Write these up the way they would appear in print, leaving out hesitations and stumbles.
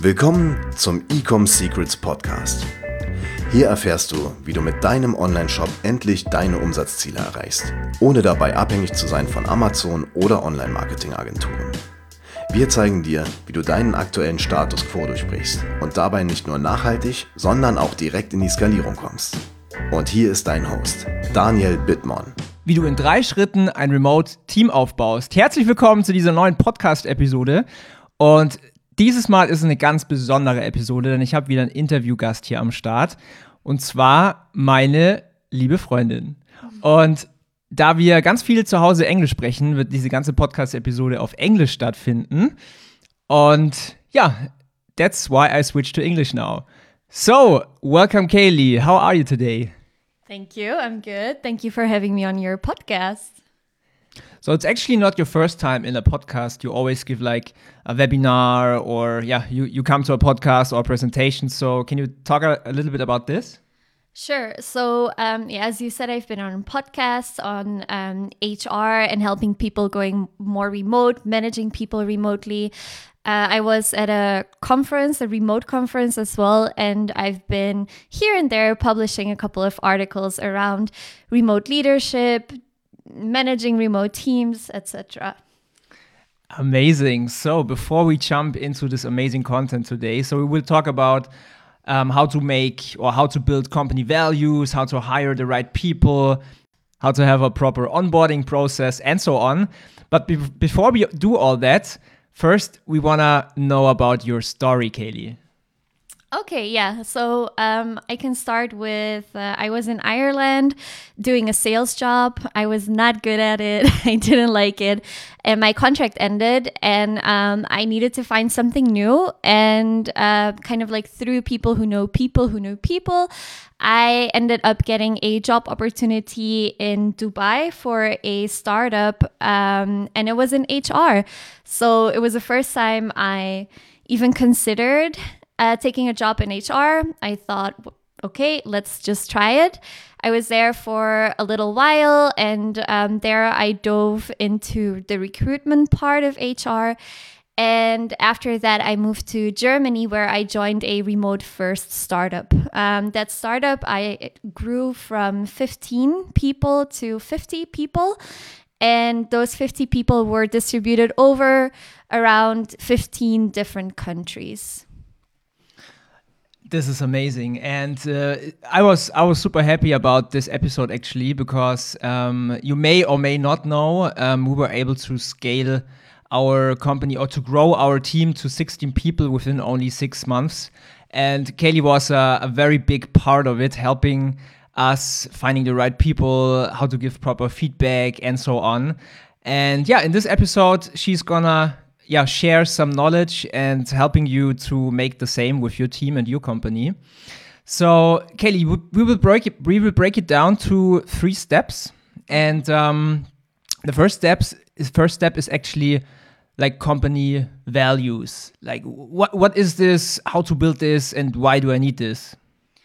Willkommen zum Ecom Secrets Podcast. Hier erfährst du, wie du mit deinem Online-Shop endlich deine Umsatzziele erreichst, ohne dabei abhängig zu sein von Amazon oder Online-Marketing-Agenturen. Wir zeigen dir, wie du deinen aktuellen Status quo durchbrichst und dabei nicht nur nachhaltig, sondern auch direkt in die Skalierung kommst. Und hier ist dein Host, Daniel Bittmann. Wie du in 3 Schritten ein Remote-Team aufbaust. Herzlich willkommen zu dieser neuen Podcast-Episode. Und dieses Mal ist es eine ganz besondere Episode, denn ich habe wieder einen Interviewgast hier am Start. Und zwar meine liebe Freundin. Und da wir ganz viel zu Hause Englisch sprechen, wird diese ganze Podcast-Episode auf Englisch stattfinden. Und ja, that's why I switched to English now. So, welcome Kaylee. How are you today? Thank you. I'm good. Thank you for having me on your podcast. So it's actually not your first time in a podcast. You always give like a webinar or you come to a podcast or a presentation. So can you talk a little bit about this? Sure. So, as you said, I've been on podcasts on HR and helping people going more remote, managing people remotely. I was at a conference, a remote conference as well, and I've been here and there publishing a couple of articles around remote leadership, managing remote teams, etc. Amazing. So before we jump into this amazing content today, so we will talk about how to make or how to build company values, how to hire the right people, how to have a proper onboarding process, and so on. But before we do all that, first we want to know about your story, Kaylee. Okay, yeah. So I can start with I was in Ireland doing a sales job. I was not good at it. I didn't like it. And my contract ended and I needed to find something new. And kind of like through people who know people, I ended up getting a job opportunity in Dubai for a startup. And it was in HR. So it was the first time I even considered taking a job in HR. I thought, okay, let's just try it. I was there for a little while and there I dove into the recruitment part of HR. And after that, I moved to Germany where I joined a remote first startup. That startup, I grew from 15 people to 50 people. And those 50 people were distributed over around 15 different countries. This is amazing, and I was super happy about this episode actually because you may or may not know we were able to scale our company or to grow our team to 16 people within only 6 months, and Kaylee was a very big part of it, helping us finding the right people, how to give proper feedback, and so on. And yeah, in this episode, she's gonna share some knowledge and helping you to make the same with your team and your company. So, Kaylee, we will break it down to 3 steps. And the first step is actually like company values. Like what is this? How to build this? And why do I need this?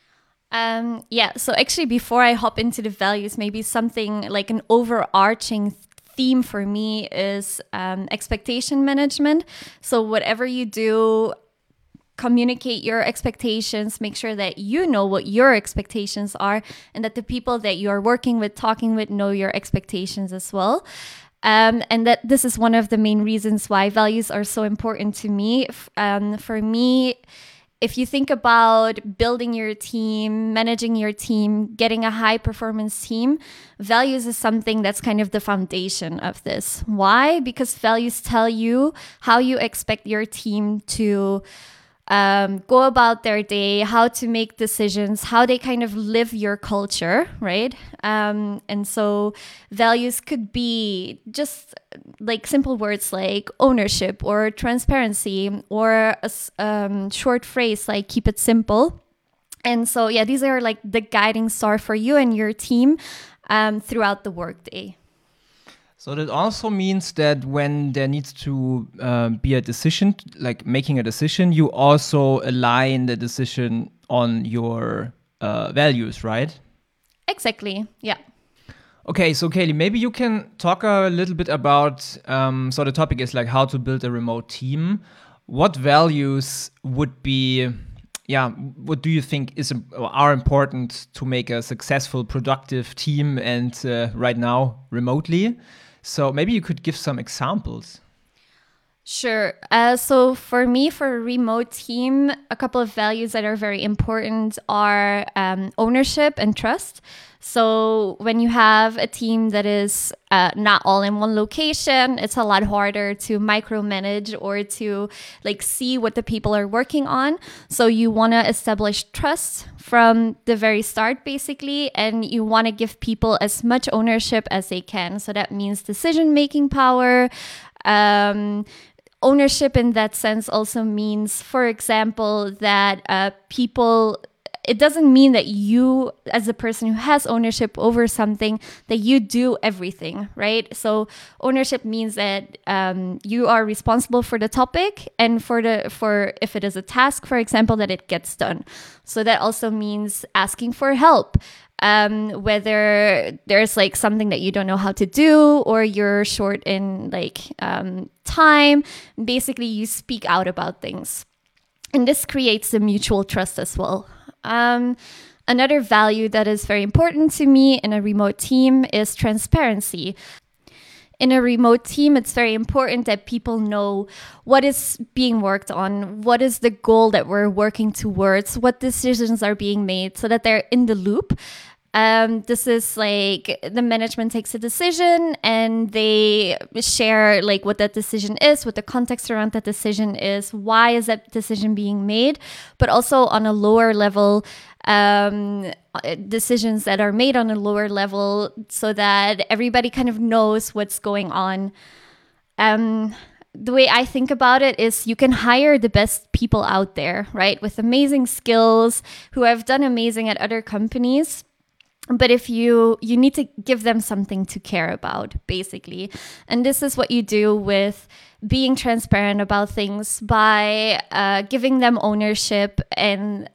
So actually, before I hop into the values, maybe something like an overarching theme for me is expectation management. So whatever you do, communicate your expectations, make sure that you know what your expectations are and that the people that you are working with, talking with, know your expectations as well. And that this is one of the main reasons why values are so important to me. For me, if you think about building your team, managing your team, getting a high performance team, values is something that's kind of the foundation of this. Why? Because values tell you how you expect your team to go about their day, how to make decisions, how they kind of live your culture, right? And so values could be just like simple words like ownership or transparency or a short phrase like keep it simple. And so, these are like the guiding star for you and your team throughout the workday. So that also means that when there needs to be a decision, like making a decision, you also align the decision on your values, right? Exactly, yeah. Okay, so Kaylee, maybe you can talk a little bit about, so the topic is like how to build a remote team. what values would be, what do you think are important to make a successful, productive team and right now remotely? So maybe you could give some examples. Sure. So for me, for a remote team, a couple of values that are very important are ownership and trust. So when you have a team that is not all in one location, it's a lot harder to micromanage or to like see what the people are working on. So you want to establish trust from the very start, basically, and you want to give people as much ownership as they can. So that means decision-making power. Ownership in that sense also means, for example, that people, it doesn't mean that you, as a person who has ownership over something, that you do everything, right? So ownership means that you are responsible for the topic and for if it is a task, for example, that it gets done. So that also means asking for help. Whether there's like something that you don't know how to do or you're short in like time, basically you speak out about things. And this creates a mutual trust as well. Another value that is very important to me in a remote team is transparency. In a remote team, it's very important that people know what is being worked on, what is the goal that we're working towards, what decisions are being made, so that they're in the loop. This is like the management takes a decision and they share like what that decision is, what the context around that decision is, why is that decision being made, but also on a lower level, decisions that are made on a lower level so that everybody kind of knows what's going on. The way I think about it is you can hire the best people out there, right? With amazing skills who have done amazing at other companies. But if you need to give them something to care about, basically. And this is what you do with being transparent about things by giving them ownership and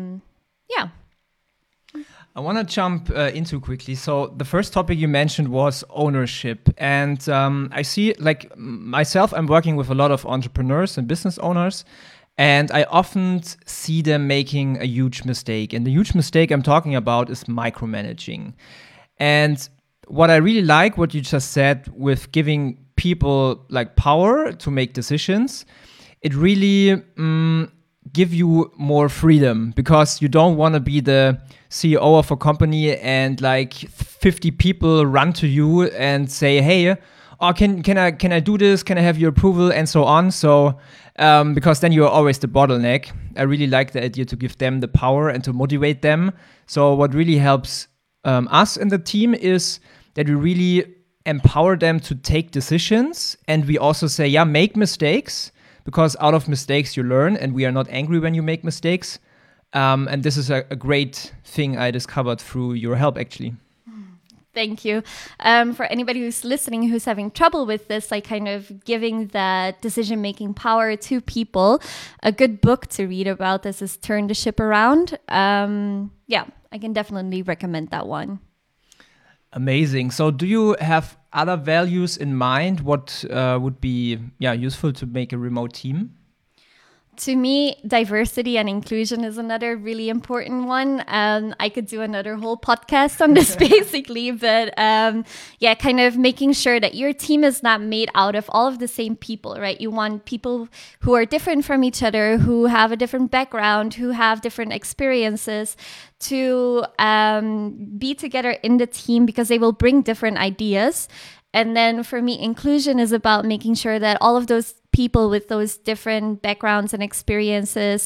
I want to jump into quickly. So the first topic you mentioned was ownership. And I see, like myself, I'm working with a lot of entrepreneurs and business owners. And I often see them making a huge mistake. And the huge mistake I'm talking about is micromanaging. And what I really like, what you just said, with giving people like power to make decisions, it really give you more freedom, because you don't want to be the CEO of a company and like 50 people run to you and say, hey, oh, can I do this? Can I have your approval? And so on. So because then you're always the bottleneck. I really like the idea to give them the power and to motivate them. So what really helps us in the team is that we really empower them to take decisions. And we also say, yeah, make mistakes, because out of mistakes you learn, and we are not angry when you make mistakes. And this is a great thing I discovered through your help, actually. Thank you. For anybody who's listening who's having trouble with this, like kind of giving that decision-making power to people, a good book to read about this is Turn the Ship Around. I can definitely recommend that one. Amazing. So do you have other values in mind? What would be useful to make a remote team? To me, diversity and inclusion is another really important one. I could do another whole podcast on this basically, but kind of making sure that your team is not made out of all of the same people, right? You want people who are different from each other, who have a different background, who have different experiences, to be together in the team because they will bring different ideas. And then for me, inclusion is about making sure that all of those people with those different backgrounds and experiences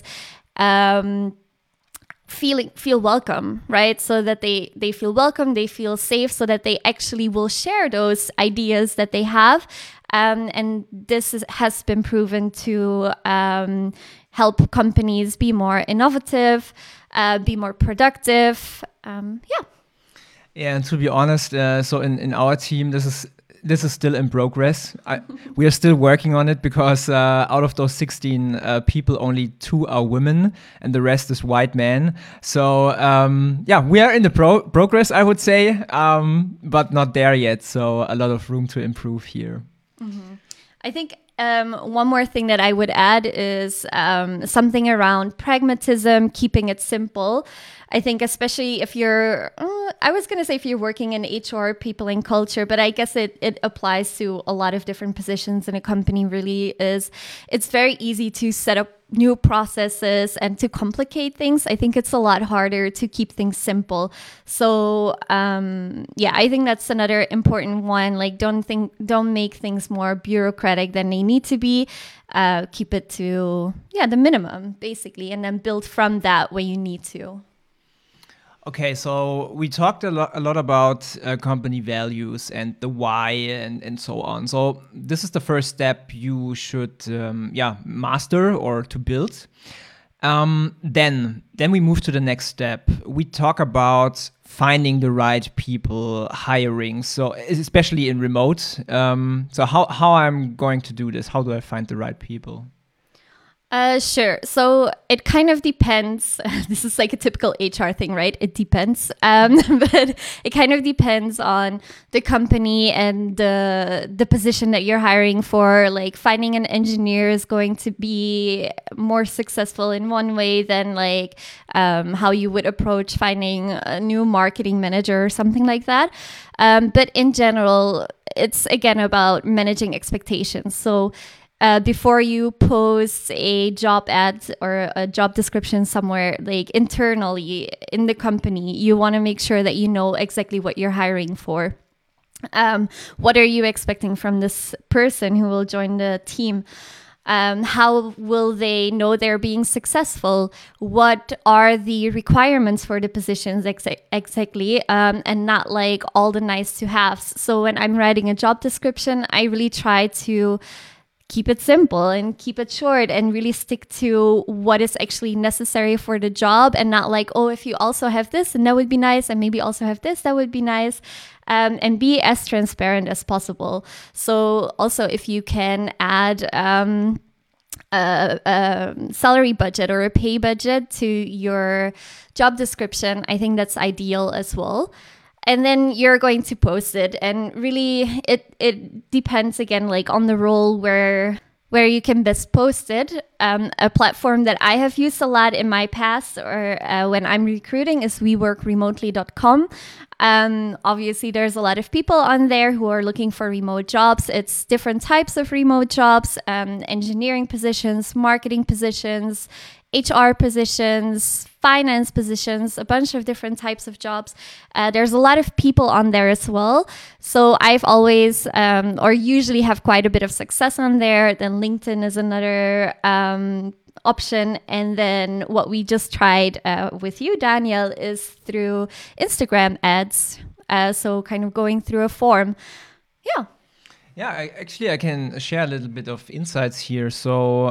feel welcome, right? So that they feel welcome, they feel safe, so that they actually will share those ideas that they have. And this has been proven to help companies be more innovative, be more productive. Yeah, and to be honest, so in our team, this is still in progress. We are still working on it, because out of those 16 people, only 2 are women and the rest is white men. So we are in the progress, I would say, but not there yet. So a lot of room to improve here. Mm-hmm. I think One more thing that I would add is something around pragmatism, keeping it simple. I think especially if you're, I was going to say if you're working in HR, people and culture, but I guess it applies to a lot of different positions in a company really is, it's very easy to set up new processes and to complicate things. I think it's a lot harder to keep things simple. So I think that's another important one. Like don't make things more bureaucratic than they need to be. Keep it to the minimum basically, and then build from that when you need to. Okay, so we talked a lot about company values and the why and so on. So this is the first step you should master or to build. Then we move to the next step. We talk about finding the right people, hiring. So especially in remote. So how I'm going to do this? How do I find the right people? Sure. So it kind of depends. This is like a typical HR thing, right? It depends. But it kind of depends on the company and the position that you're hiring for. Like finding an engineer is going to be more successful in one way than like how you would approach finding a new marketing manager or something like that. But in general, it's again about managing expectations. So before you post a job ad or a job description somewhere, like internally in the company, you want to make sure that you know exactly what you're hiring for. What are you expecting from this person who will join the team? How will they know they're being successful? What are the requirements for the positions exactly? And not like all the nice to haves. So when I'm writing a job description, I really try to keep it simple and keep it short and really stick to what is actually necessary for the job, and not like, oh, if you also have this and that would be nice, and maybe also have this, that would be nice, and be as transparent as possible. So also if you can add a salary budget or a pay budget to your job description, I think that's ideal as well. And then you're going to post it, and really it depends again like on the role where you can best post it. A platform that I have used a lot in my past or when I'm recruiting is weworkremotely.com. Obviously there's a lot of people on there who are looking for remote jobs. It's different types of remote jobs, engineering positions, marketing positions, HR positions, finance positions, a bunch of different types of jobs. There's a lot of people on there as well. So I've always or usually have quite a bit of success on there. Then LinkedIn is another option. And then what we just tried with you, Daniel, is through Instagram ads. So kind of going through a form. Yeah. Yeah, I can share a little bit of insights here. So,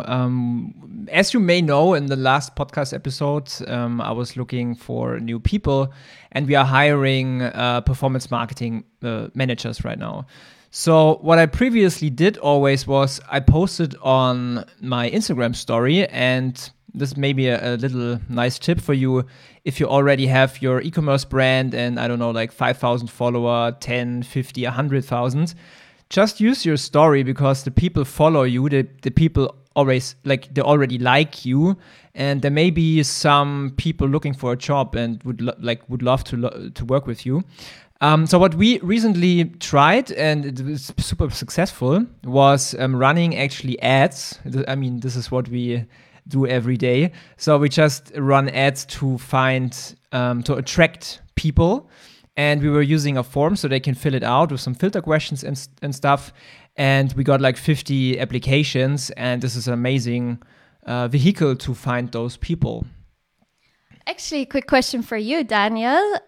as you may know, in the last podcast episode, I was looking for new people, and we are hiring performance marketing managers right now. So what I previously did always was I posted on my Instagram story, and this may be a little nice tip for you. If you already have your e-commerce brand and I don't know, like 5,000 follower, 10, 50, 100,000, just use your story, because the people follow you, the people always like, they already like you, and there may be some people looking for a job and would love to work with you. So what we recently tried, and it was super successful, was running actually ads. I mean, this is what we do every day. So we just run ads to find, to attract people. And we were using a form so they can fill it out with some filter questions and stuff. And we got like 50 applications. And this is an amazing vehicle to find those people. Actually, a quick question for you, Daniel.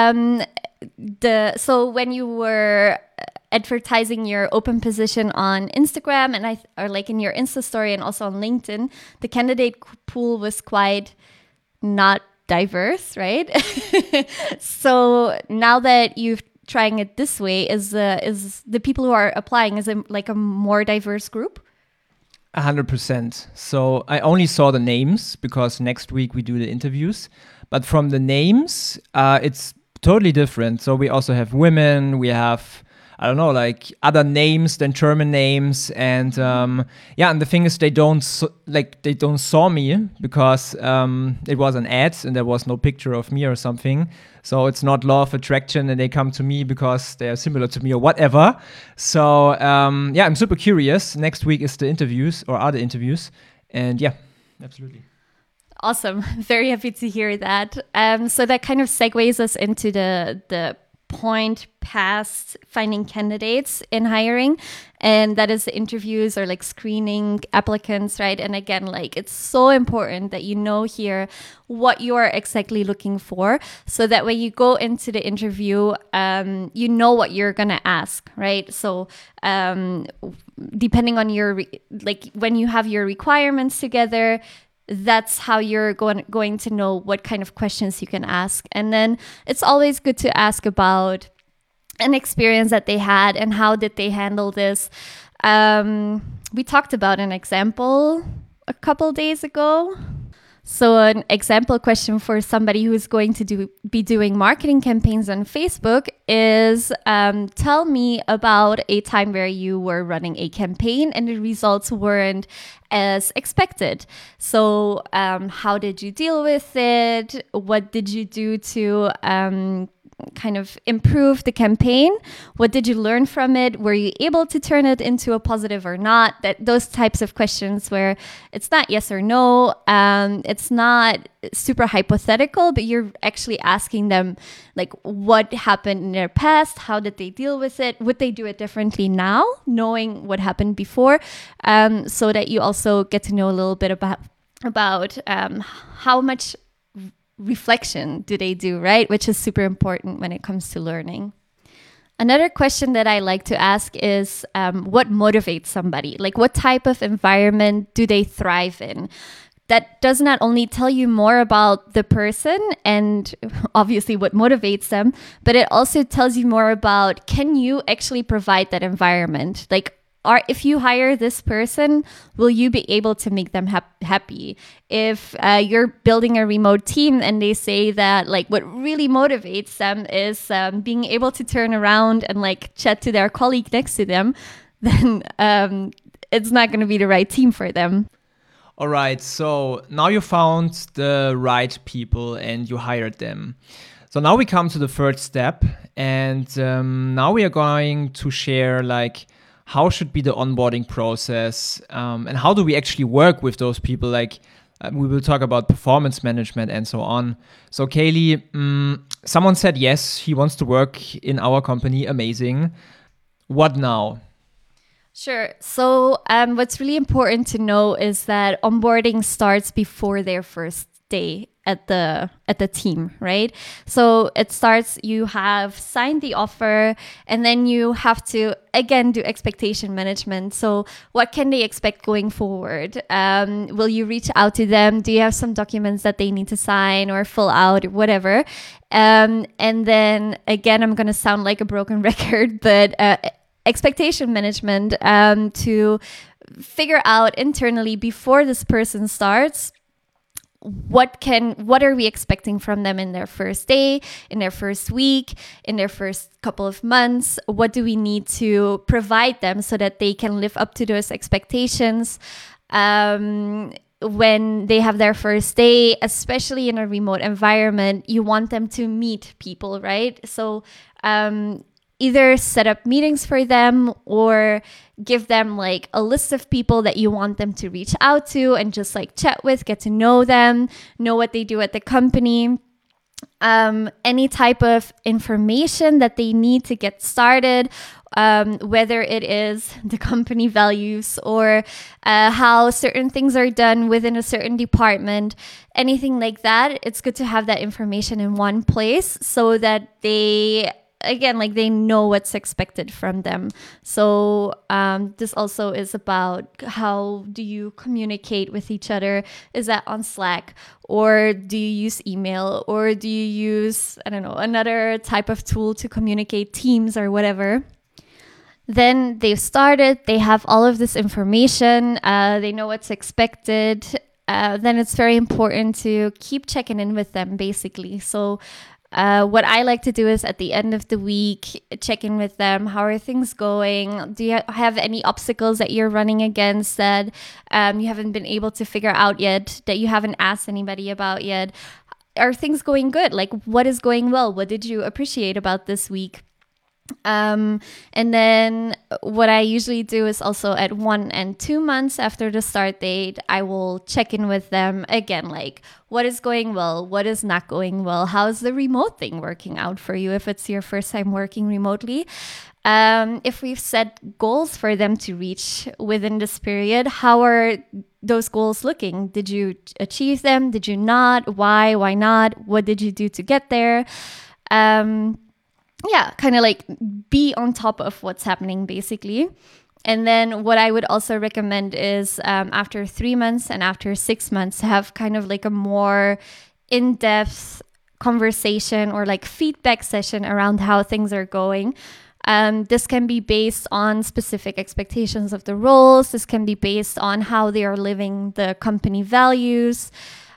So when you were advertising your open position on Instagram or like in your Insta story and also on LinkedIn, the candidate pool was quite not diverse, right? So now that you've trying it this way, is the people who are applying, is it like a more diverse group? 100%. So I only saw the names because next week we do the interviews, but from the names, it's totally different. So we also have women, we have I don't know, like other names than German names, and and the thing is, they don't saw me because it was an ad and there was no picture of me or something. So it's not law of attraction, and they come to me because they are similar to me or whatever. So I'm super curious. Next week is the interviews or are the interviews, and yeah, absolutely. Awesome. Very happy to hear that. So that kind of segues us into the point past finding candidates in hiring, and that is the interviews or like screening applicants, right? And again, like it's so important that you know here what you are exactly looking for, so that when you go into the interview, you know what you're gonna ask, right? So depending on your when you have your requirements together, that's how you're going to know what kind of questions you can ask. And then it's always good to ask about an experience that they had and how did they handle this. We talked about an example a couple days ago. So an example question for somebody who is going to be doing marketing campaigns on Facebook is, tell me about a time where you were running a campaign and the results weren't as expected. So how did you deal with it? What did you do to kind of improve the campaign? What did you learn from it? Were you able to turn it into a positive or not? Those types of questions where it's not yes or no, it's not super hypothetical, but you're actually asking them like what happened in their past, how did they deal with it, would they do it differently now, knowing what happened before, so that you also get to know a little bit about how much reflection do they do, right? Which is super important when it comes to learning. Another question that I like to ask is what motivates somebody? Like what type of environment do they thrive in? That does not only tell you more about the person and obviously what motivates them, but it also tells you more about, can you actually provide that environment? Like, if you hire this person, will you be able to make them happy? If you're building a remote team and they say that like what really motivates them is being able to turn around and like chat to their colleague next to them, then it's not going to be the right team for them. All right, so now you found the right people and you hired them. So now we come to the third step, and now we are going to share like how should be the onboarding process, and how do we actually work with those people? Like we will talk about performance management and so on. So Kaylee, someone said yes, he wants to work in our company. Amazing. What now? Sure. So what's really important to know is that onboarding starts before their first day at the team, right? So it starts, you have signed the offer, and then you have to again do expectation management. So what can they expect going forward? Will you reach out to them? Do you have some documents that they need to sign or fill out or whatever? And then again, I'm going to sound like a broken record, but expectation management to figure out internally before this person starts, what are we expecting from them in their first day, in their first week, in their first couple of months? What do we need to provide them so that they can live up to those expectations when they have their first day, especially in a remote environment? You want them to meet people, right? So either set up meetings for them or give them like a list of people that you want them to reach out to and just like chat with, get to know them, know what they do at the company. Any type of information that they need to get started, whether it is the company values or how certain things are done within a certain department, anything like that. It's good to have that information in one place so that they know what's expected from them. So this also is about how do you communicate with each other? Is that on Slack, or do you use email, or do you use, I don't know, another type of tool to communicate, Teams or whatever? Then they've started, they have all of this information, they know what's expected. Then it's very important to keep checking in with them, basically. So What I like to do is at the end of the week, check in with them. How are things going? Do you have any obstacles that you're running against that you haven't been able to figure out yet, that you haven't asked anybody about yet? Are things going good? Like, what is going well? What did you appreciate about this week? And then what I usually do is also at 1 and 2 months after the start date, I will check in with them again, like what is going well, what is not going well, how's the remote thing working out for you if it's your first time working remotely. If we've set goals for them to reach within this period, how are those goals looking? Did you achieve them? Did you not? Why not? What did you do to get there? Yeah, kind of like be on top of what's happening, basically. And then what I would also recommend is after 3 months and after 6 months, have kind of like a more in-depth conversation or like feedback session around how things are going. This can be based on specific expectations of the roles. This can be based on how they are living the company values.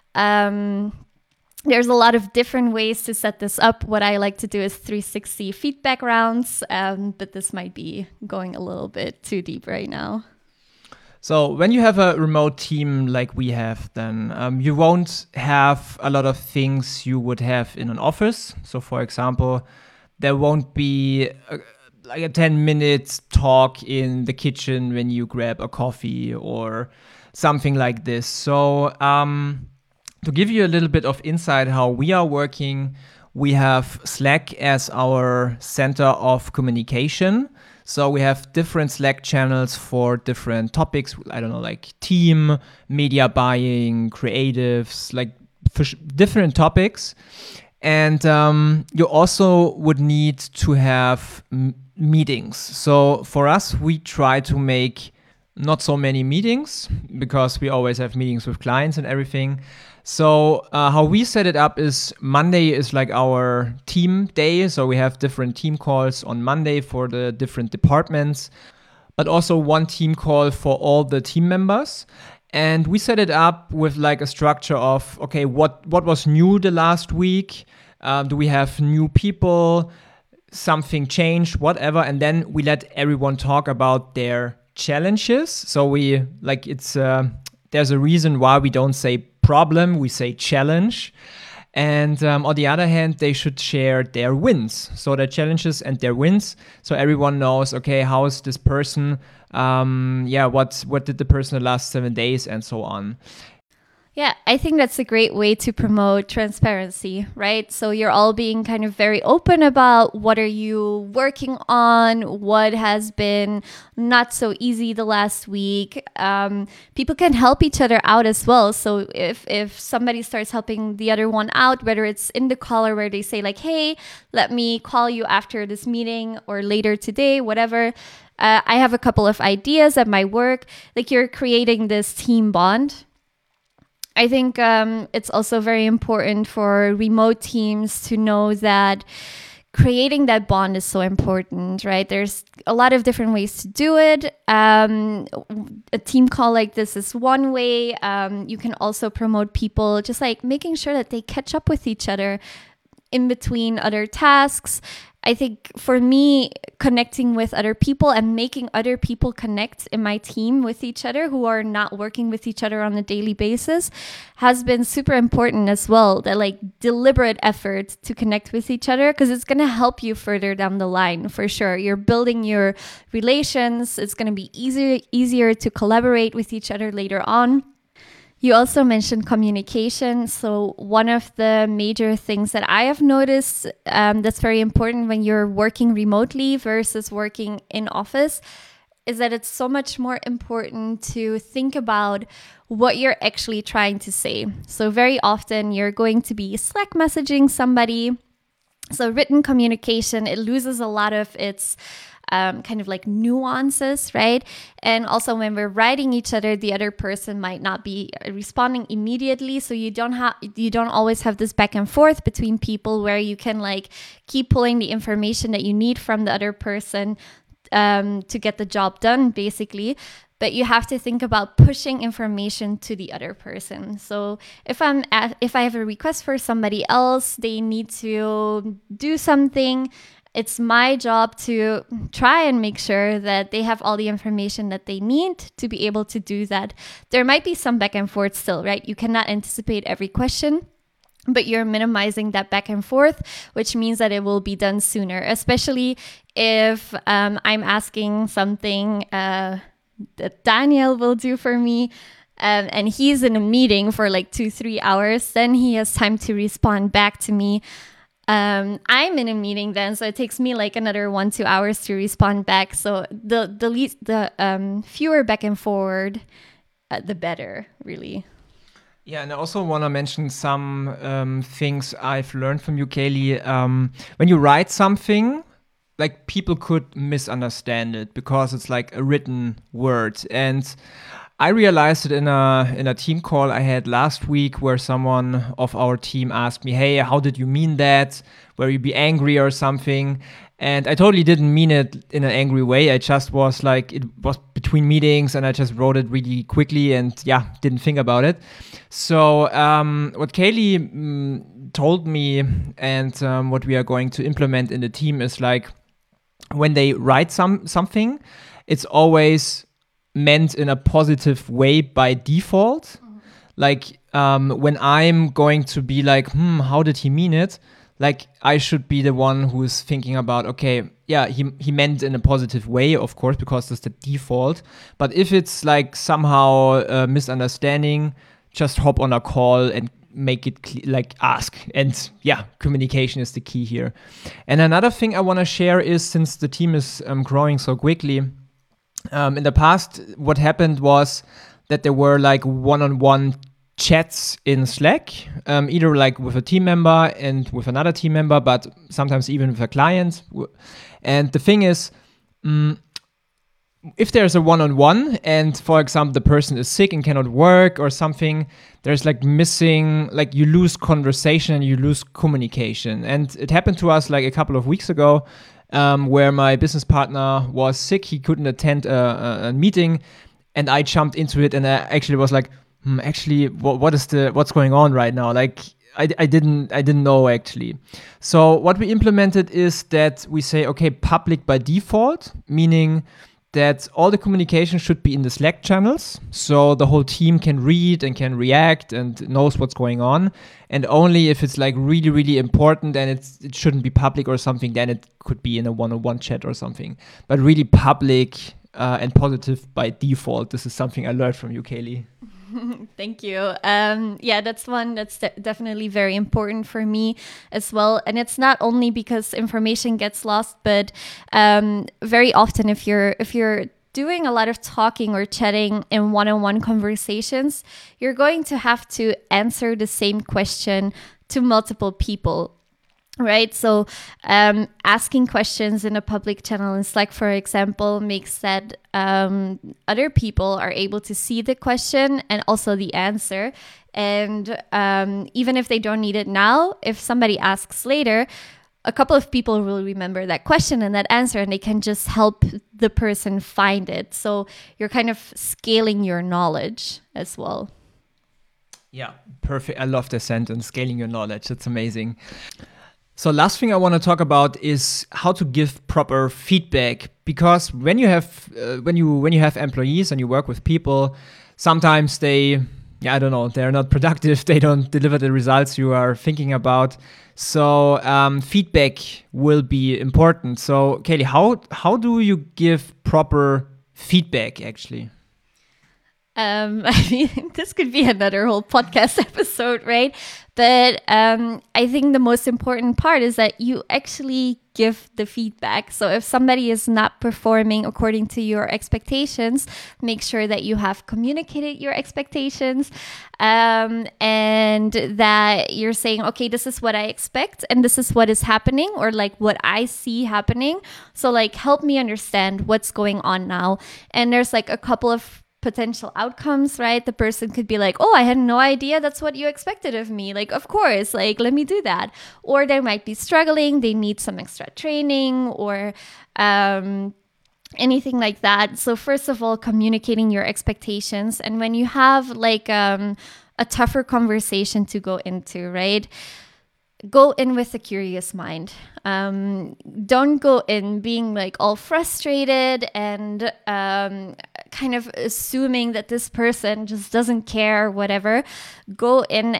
There's a lot of different ways to set this up. What I like to do is 360 feedback rounds, but this might be going a little bit too deep right now. So when you have a remote team like we have, then you won't have a lot of things you would have in an office. So for example, there won't be like a 10-minute talk in the kitchen when you grab a coffee or something like this. So to give you a little bit of insight how we are working, we have Slack as our center of communication. So we have different Slack channels for different topics. I don't know, like team, media buying, creatives, like for different topics. And you also would need to have meetings. So for us, we try to make not so many meetings because we always have meetings with clients and everything. So how we set it up is Monday is like our team day. So we have different team calls on Monday for the different departments, but also one team call for all the team members. And we set it up with like a structure of, okay, what was new the last week? Do we have new people? Something changed, whatever. And then we let everyone talk about their challenges. So we like there's a reason why we don't say problem, we say challenge. And on the other hand, they should share their wins. So their challenges and their wins. So everyone knows, okay, how is this person? What did the person the last 7 days and so on. Yeah, I think that's a great way to promote transparency, right? So you're all being kind of very open about what are you working on, what has been not so easy the last week. People can help each other out as well. So if somebody starts helping the other one out, whether it's in the call or where they say like, hey, let me call you after this meeting or later today, whatever. I have a couple of ideas at my work. Like you're creating this team bond. I think it's also very important for remote teams to know that creating that bond is so important, right? There's a lot of different ways to do it. A team call like this is one way. You can also promote people just like making sure that they catch up with each other in between other tasks. I think for me, connecting with other people and making other people connect in my team with each other who are not working with each other on a daily basis has been super important as well. That like deliberate effort to connect with each other, because it's going to help you further down the line for sure. You're building your relations. It's going to be easier to collaborate with each other later on. You also mentioned communication. So one of the major things that I have noticed that's very important when you're working remotely versus working in office is that it's so much more important to think about what you're actually trying to say. So very often you're going to be Slack messaging somebody. So written communication, it loses a lot of its kind of like nuances, right? And also when we're writing each other, the other person might not be responding immediately. So you don't always have this back and forth between people where you can like keep pulling the information that you need from the other person to get the job done, basically. but you have to think about pushing information to the other person. So if I have a request for somebody else, they need to do something, it's my job to try and make sure that they have all the information that they need to be able to do that. There might be some back and forth still, right? You cannot anticipate every question, but you're minimizing that back and forth, which means that it will be done sooner, especially if I'm asking something that Daniel will do for me, and he's in a meeting for like 2-3 hours, then he has time to respond back to me. I'm in a meeting then, so it takes me like another 1-2 hours to respond back. So the fewer back and forward, the better, really. Yeah, and I also want to mention some things I've learned from you, Kaylee. When you write something, like people could misunderstand it because it's like a written word. And I realized it in a team call I had last week where someone of our team asked me, hey, how did you mean that? Were you be angry or something? And I totally didn't mean it in an angry way. I just was like, it was between meetings and I just wrote it really quickly and didn't think about it. So what Kaylee told me and what we are going to implement in the team is like, when they write something, it's always meant in a positive way by default. Like when I'm going to be like, how did he mean it? Like I should be the one who is thinking about, okay, yeah, he meant in a positive way, of course, because that's the default. But if it's like somehow a misunderstanding, just hop on a call and make it like ask. And communication is the key here. And another thing I want to share is, since the team is growing so quickly, in the past, what happened was that there were like one-on-one chats in Slack, either like with a team member and with another team member, but sometimes even with a client. And the thing is, if there's a one-on-one and, for example, the person is sick and cannot work or something, there's like missing, like you lose conversation and you lose communication. And it happened to us like a couple of weeks ago, where my business partner was sick. He couldn't attend a meeting, and I jumped into it and I actually was like, what's going on right now? Like I didn't know actually. So what we implemented is that we say, okay, public by default, meaning that all the communication should be in the Slack channels, so the whole team can read and can react and knows what's going on. And only if it's like really, really important and it shouldn't be public or something, then it could be in a one-on-one chat or something. But really public and positive by default. This is something I learned from you, Kaylee. Thank you. That's one that's definitely very important for me as well. And it's not only because information gets lost, but very often if you're doing a lot of talking or chatting in one-on-one conversations, you're going to have to answer the same question to multiple people. Right. So asking questions in a public channel in Slack, for example, makes that other people are able to see the question and also the answer. And even if they don't need it now, if somebody asks later, a couple of people will remember that question and that answer, and they can just help the person find it. So you're kind of scaling your knowledge as well. Yeah, perfect. I love the sentence, scaling your knowledge. That's amazing. So last thing I want to talk about is how to give proper feedback, because when you have employees and you work with people, sometimes they're not productive. They don't deliver the results you are thinking about. So feedback will be important. So Kaylee, how do you give proper feedback actually? I mean, this could be another whole podcast episode, right? But I think the most important part is that you actually give the feedback. So if somebody is not performing according to your expectations, make sure that you have communicated your expectations, and that you're saying, okay, this is what I expect and this is what is happening, or like what I see happening. So like, help me understand what's going on now. And there's like a couple of potential outcomes, right? The person could be like, oh, I had no idea that's what you expected of me. Like, of course, like, let me do that. Or they might be struggling. They need some extra training, or anything like that. So first of all, communicating your expectations. And when you have like a tougher conversation to go into, right? Go in with a curious mind. Don't go in being like all frustrated and kind of assuming that this person just doesn't care, whatever. Go in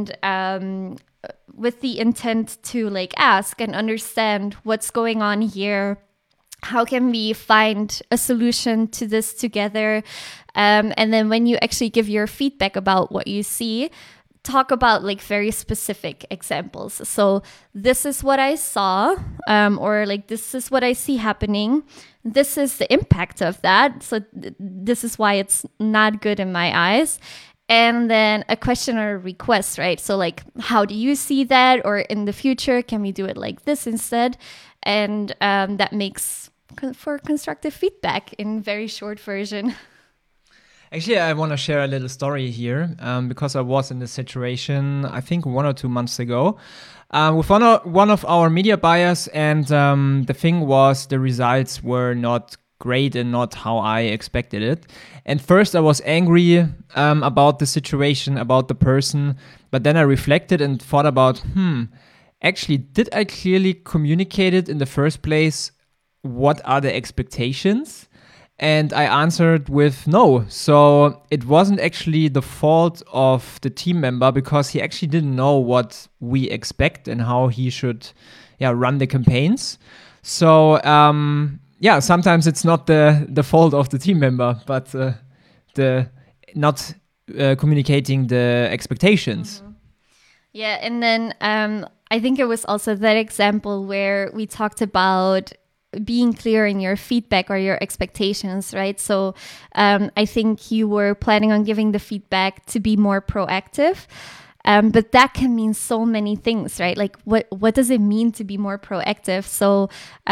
and with the intent to like ask and understand what's going on here. How can we find a solution to this together? And then when you actually give your feedback about what you see, talk about like very specific examples. So this is what I saw, or like this is what I see happening. This is the impact of that. So this is why it's not good in my eyes. And then a question or a request, right? So like, how do you see that? Or in the future, can we do it like this instead? And that makes for constructive feedback in very short version. Actually, I want to share a little story here because I was in this situation, I think 1 or 2 months ago, with one of our media buyers. And the thing was, the results were not great and not how I expected it. And first I was angry about the situation, about the person. But then I reflected and thought about, actually, did I clearly communicate it in the first place? What are the expectations? And I answered with no. So it wasn't actually the fault of the team member because he actually didn't know what we expect and how he should run the campaigns. So sometimes it's not the fault of the team member, but the not communicating the expectations. Mm-hmm. Yeah, and then I think it was also that example where we talked about being clear in your feedback or your expectations, right? So I think you were planning on giving the feedback to be more proactive. But that can mean so many things, right? Like what does it mean to be more proactive? So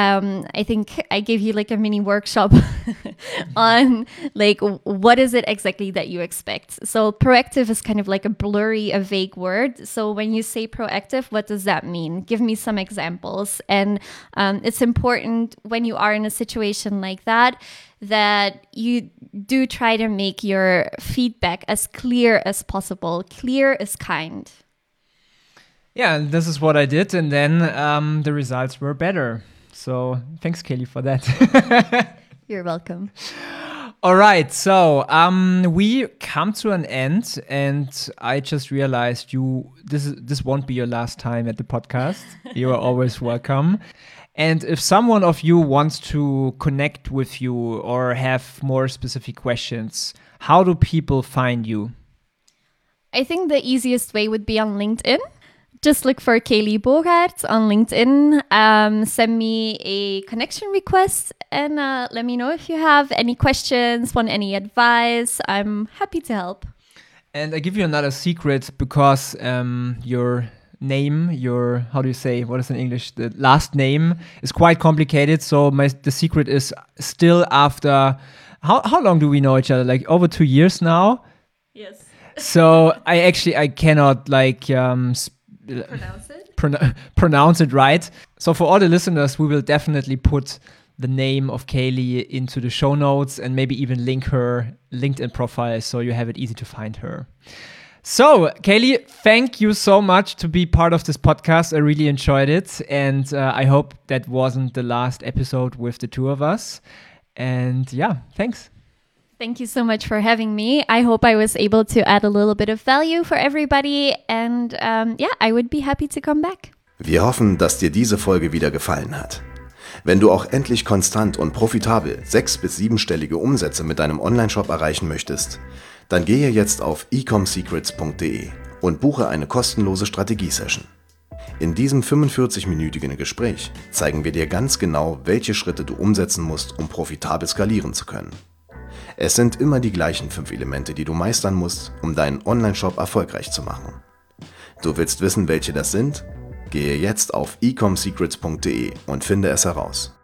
I think I gave you like a mini workshop on like what is it exactly that you expect. So proactive is kind of like a vague word. So when you say proactive, what does that mean? Give me some examples. And it's important when you are in a situation like that you do try to make your feedback as clear as possible. Clear is kind. Yeah, and this is what I did. And then the results were better. So thanks, Kaylee, for that. You're welcome. All right. So we come to an end. And I just realized this won't be your last time at the podcast. You are always welcome. And if someone of you wants to connect with you or have more specific questions, how do people find you? I think the easiest way would be on LinkedIn. Just look for Kaylee Bogaerts on LinkedIn. Send me a connection request and let me know if you have any questions, want any advice. I'm happy to help. And I give you another secret because your name, how do you say, what is in English? The last name is quite complicated. So the secret is still after, how long do we know each other? Like over 2 years now? Yes. So I cannot like pronounce it right. So for all the listeners, we will definitely put the name of Kaylee into the show notes and maybe even link her LinkedIn profile so you have it easy to find her. So, Kaylee, thank you so much to be part of this podcast. I really enjoyed it. And I hope that wasn't the last episode with the two of us. And yeah, thanks. Thank you so much for having me. I hope I was able to add a little bit of value for everybody. And I would be happy to come back. Wir hoffen, dass dir diese Folge wieder gefallen hat. Wenn du auch endlich konstant und profitabel 6- bis 7-stellige Umsätze mit deinem Onlineshop erreichen möchtest, dann gehe jetzt auf ecomsecrets.de und buche eine kostenlose Strategie-Session. In diesem 45-minütigen Gespräch zeigen wir dir ganz genau, welche Schritte du umsetzen musst, um profitabel skalieren zu können. Es sind immer die gleichen 5 Elemente, die du meistern musst, um deinen Onlineshop erfolgreich zu machen. Du willst wissen, welche das sind? Gehe jetzt auf ecomsecrets.de und finde es heraus.